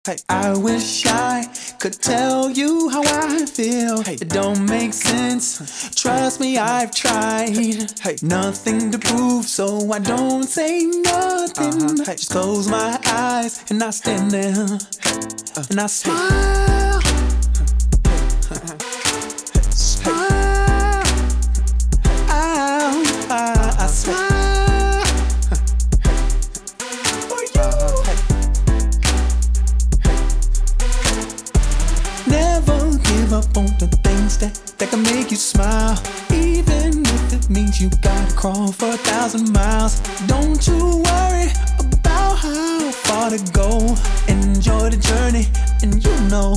Hey, I wish I could tell you how I feel. Hey, it don't make sense. Trust me, I've tried. Hey, nothing to prove, so I don't say nothing. Hey, just close my eyes and I stand there and I smile. Smile. I smile. Up on the things that can make you smile, even if it means you gotta crawl for 1,000 miles. Don't you worry about how far to go. Enjoy the journey, and you know.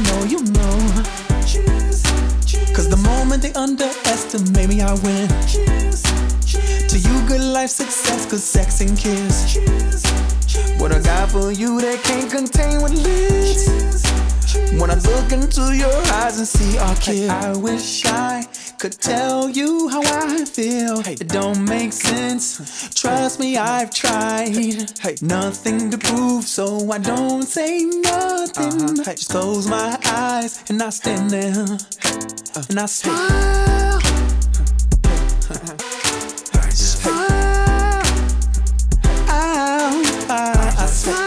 Cheers, cheers. Cause the moment they underestimate me, I win. Cheers, cheers. To you, good life success, cause sex and kiss. Cheers, cheers. What I got for you that can't contain what lives. Cheers. When I look into your eyes and see our kids, I wish I could tell you how I feel. It don't make sense. Trust me, I've tried. Nothing to prove, so I don't say nothing. Just close my eyes and I stand there and I smile. Smile. I smile.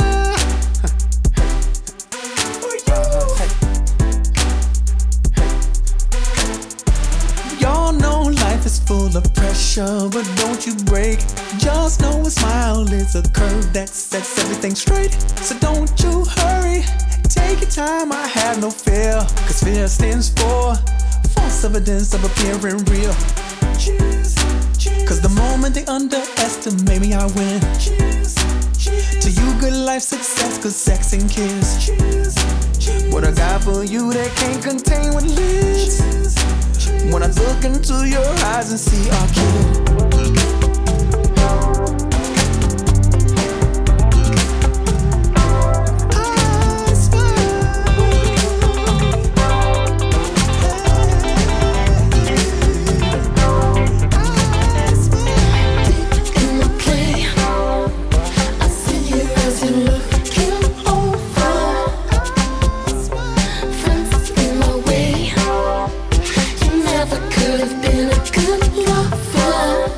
It's full of pressure, but don't you break. Just know a smile is a curve that sets everything straight. So don't you hurry, take your time, I have no fear. Cause fear stands for false evidence of appearing real. Cheers, cheers. Cause the moment they underestimate me, I win. Cheers, cheers. To you, good life success, cause sex and kiss. Cheers, cheers. What I got for you that can't contain what lives. Cheers. When I look into your eyes and see our kid. Could have been a good lover.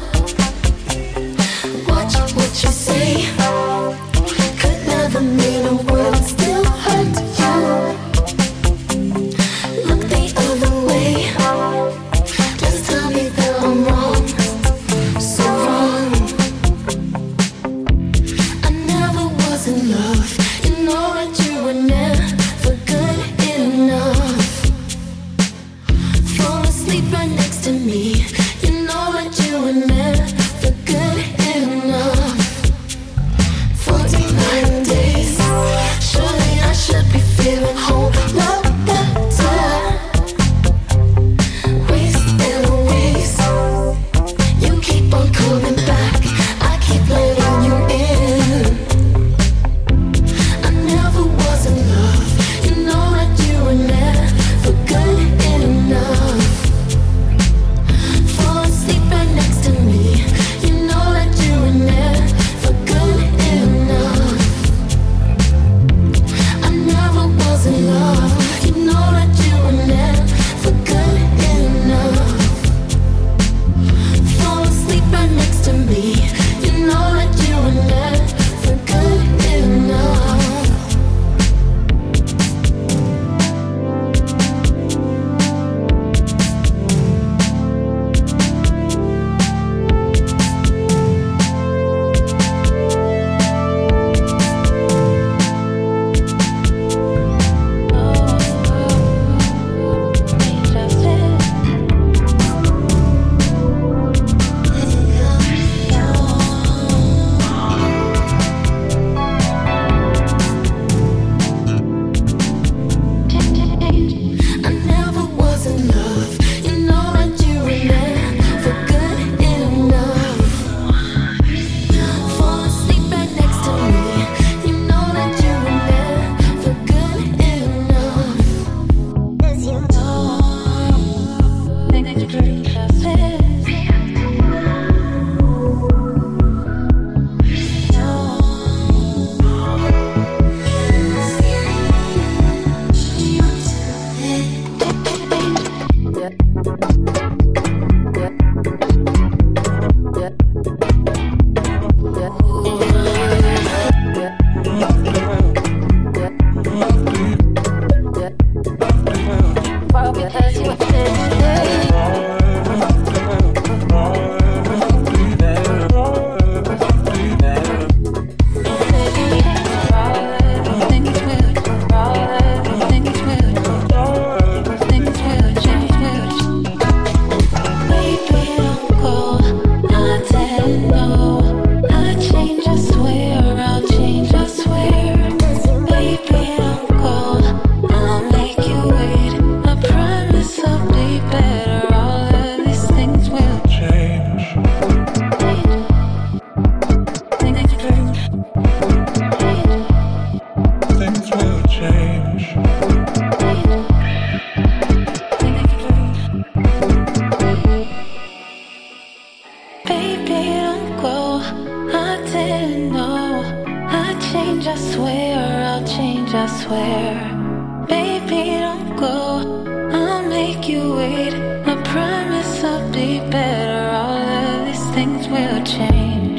didn't know I'd change, I swear, I'll change, I swear. Baby, don't go, I'll make you wait. I promise I'll be better, all of these things will change.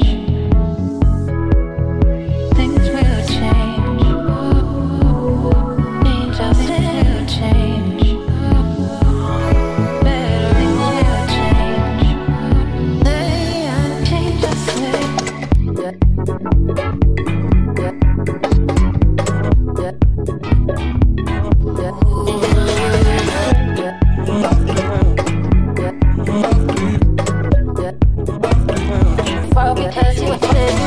Things will change. Change, I said will change. Better, things will change. Hey, I'll change, I swear. Because you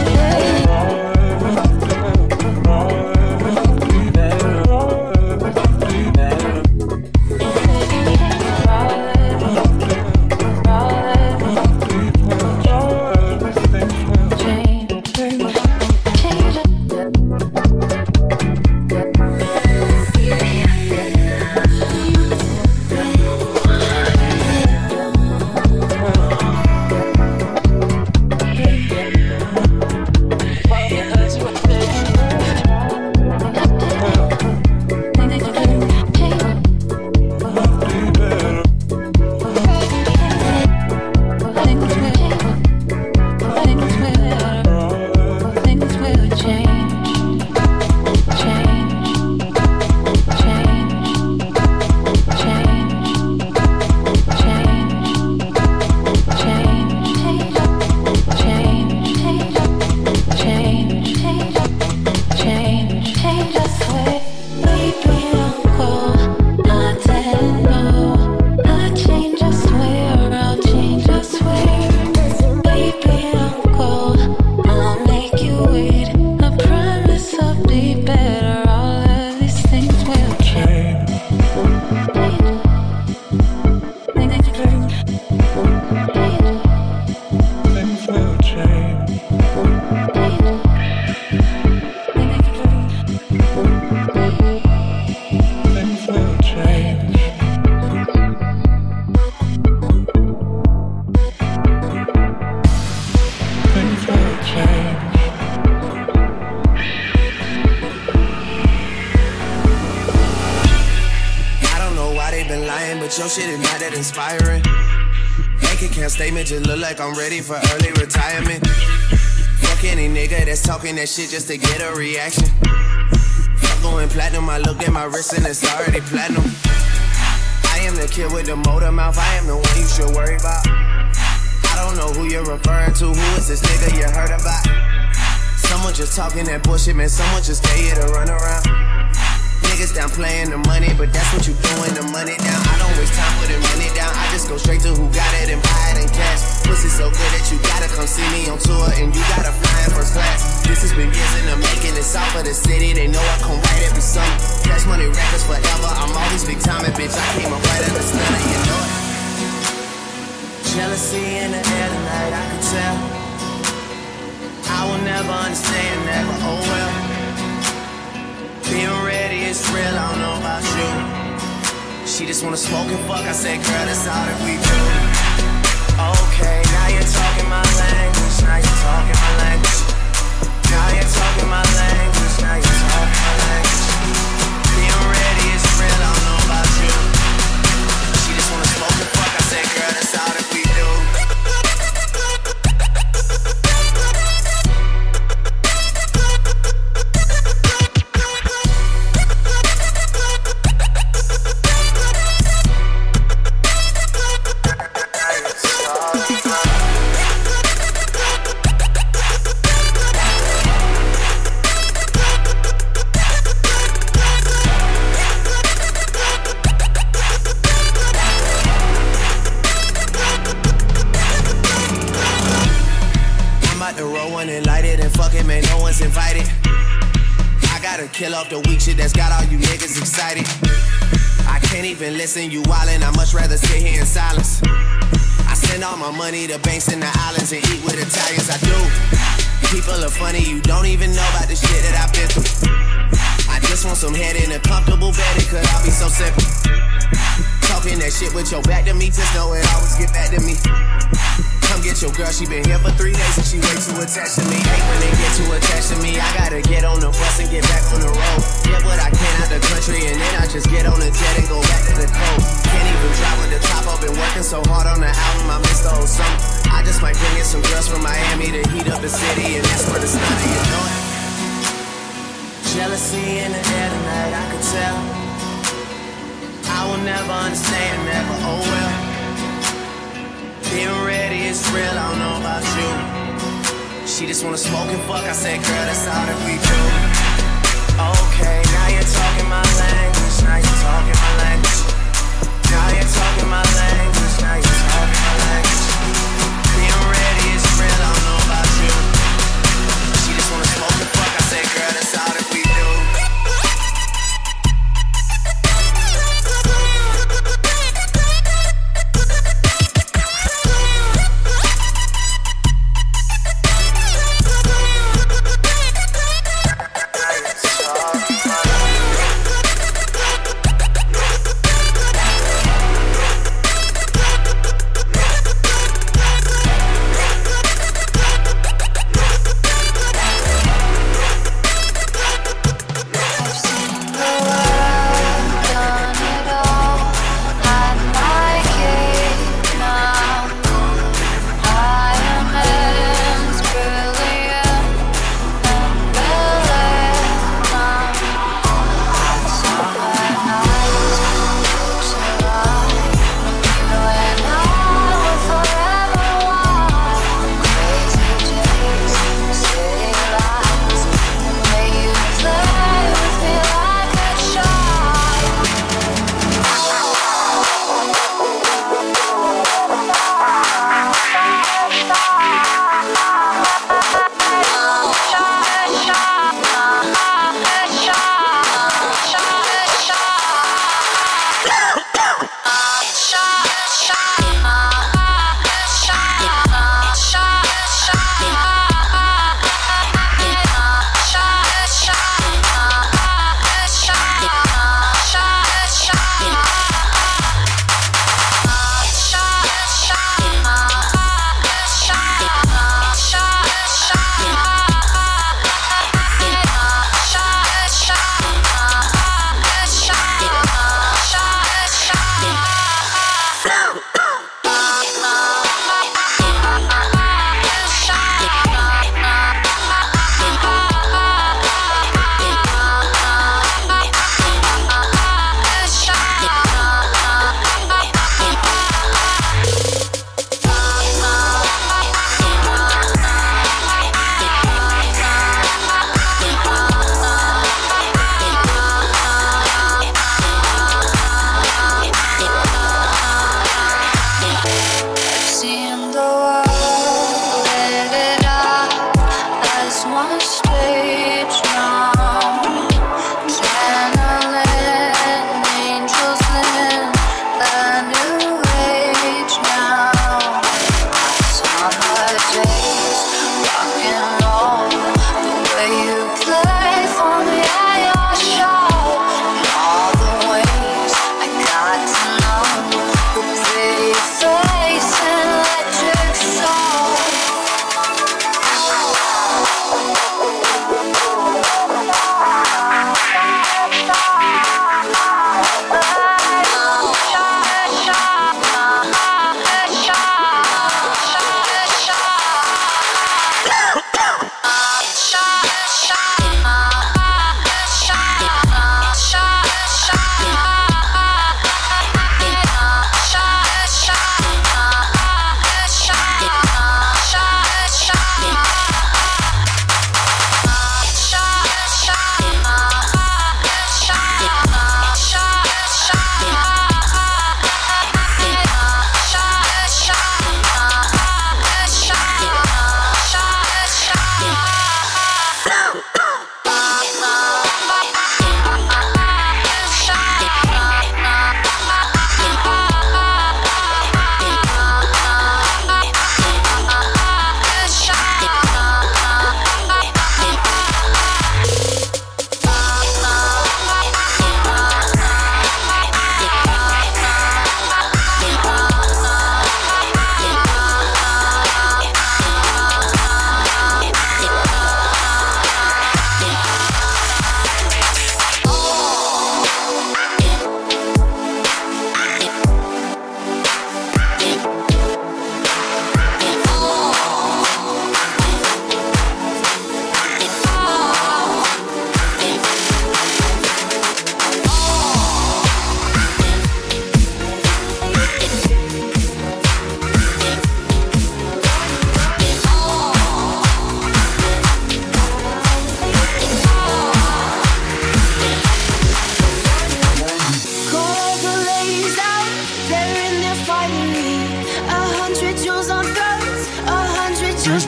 your shit is not that inspiring. Bank account statement just look like I'm ready for early retirement. Fuck any nigga that's talking that shit just to get a reaction. Fuck going platinum, I looked at my wrist and it's already platinum. I am the kid with the motor mouth, I am the one you should worry about. I don't know who you're referring to, who is this nigga you heard about? Someone just talking that bullshit, man, someone just tell you to run around. Niggas down playing the money, but that's what you doing, the money down. I don't waste time putting money down, I just go straight to who got it and buy it in cash. Pussy so good that you gotta come see me on tour and you gotta fly in first class. This has been years in the making, it's all for the city, they know I come right every summer. Cash money records forever, I'm always big time and bitch, I came up right in the stunner, you know it. Jealousy in the air tonight, I can tell. I will never understand that, but oh well. Being ready is real, I don't know about you. She just wanna smoke and fuck, I said, girl, that's all that we do. Okay, now you're talking my language, now you're talking my language. Now you're talking my language, now you're talking my language. Being ready is real, I don't know about you. She just wanna smoke and fuck, I said, girl, that's all that we do. Invited. I gotta kill off the weak shit that's got all you niggas excited. I can't even listen, you wildin', I much rather sit here in silence. I send all my money to banks in the islands and eat with Italians, I do. People are funny, you don't even know about the shit that I've been through. I just want some head in a comfortable bed, it could all be so simple. Talking that shit with your back to me, just know it always get back to me. Come come get your girl. She been here for 3 days and she way too attached to me. Hate when they get too attached to me. I gotta get on the bus and get back on the road. Get what I can out the country and then I just get on the jet and go back to the coast. Can't even drive with the top up. Been working so hard on the album, I missed the whole summer. I just might bring in some girls from Miami to heat up the city, and that's where the sun is, you know it. Jealousy in the air tonight, I could tell. I will never understand, never, oh well. Being ready is real, I don't know about you. She just wanna smoke and fuck, I said, girl, that's all that we do. Okay, now you're talking my language, now you're talking my language. Now you're talking my language, now you're talking my language. Being ready is real, I don't know about you. She just wanna smoke and fuck, I said, girl, that's all that we do.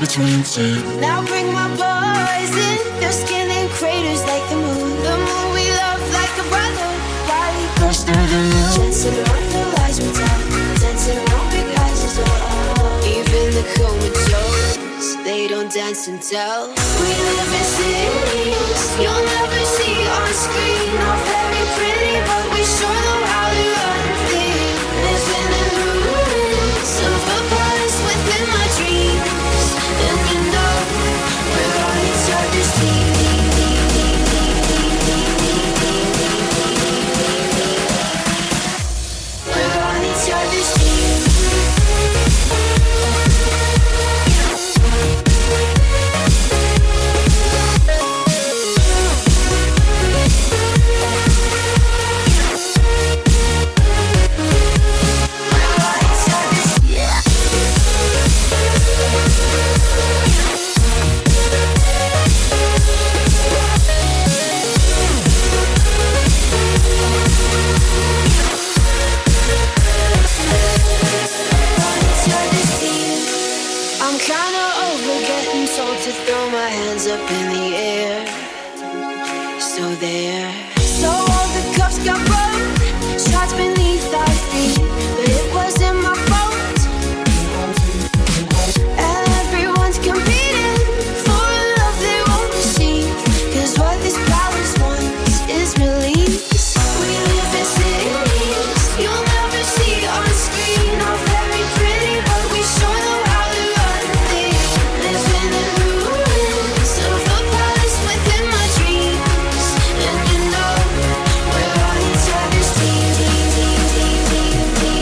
between teeth. Now bring my poison. Their skin in craters like the moon. The moon we love like a brother. Why we push through the moon? Dancing around the lies we tell. Dancing around big eyes as well. Even the comatose, they don't dance and tell. We live in cities you'll never see on screen. Not very pretty, but we sure know how to run things. Living in ruins of a palace within my dreams. And you know we're on each other's team. We're on each other's team. To throw my hands up in the air. So there. So all the cups got broke. Shots beneath our feet. But it wasn't my fault. And everyone's competing for a love they won't receive. Cause what this palace wants is release. We live in cities you'll never see on screen. Not very pretty, but we sure know how to run things. Living in team.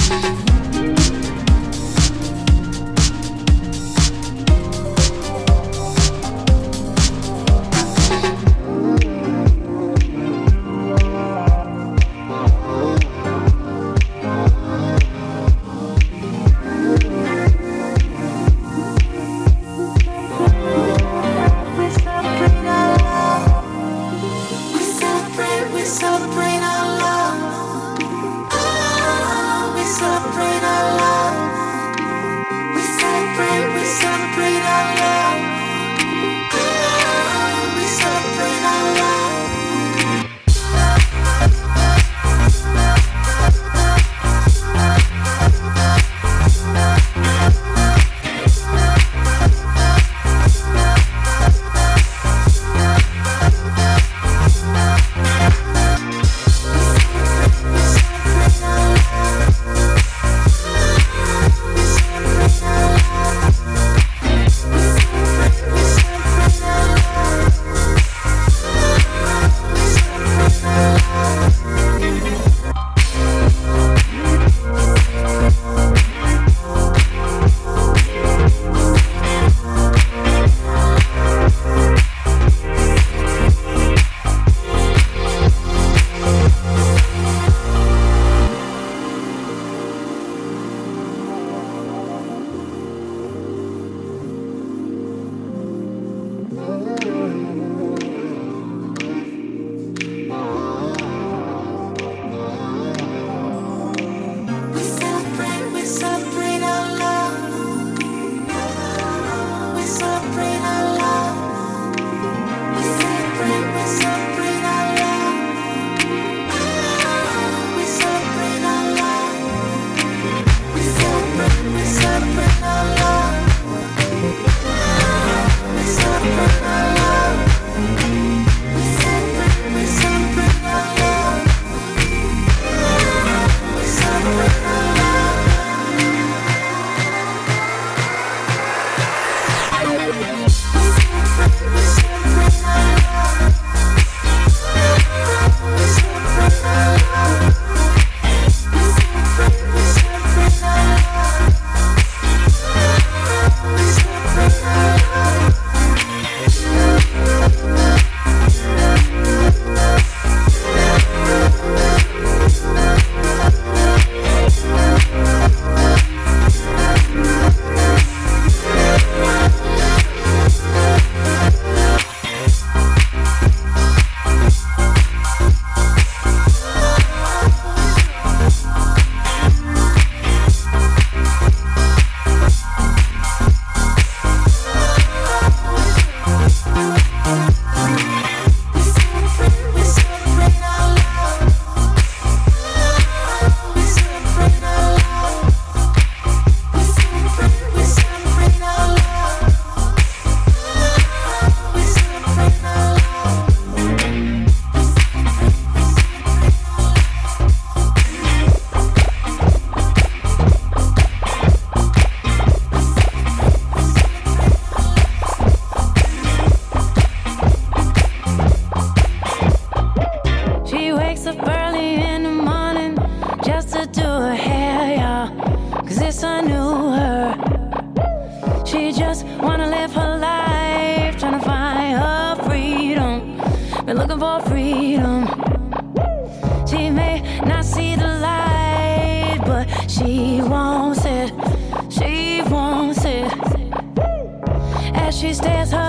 She stares her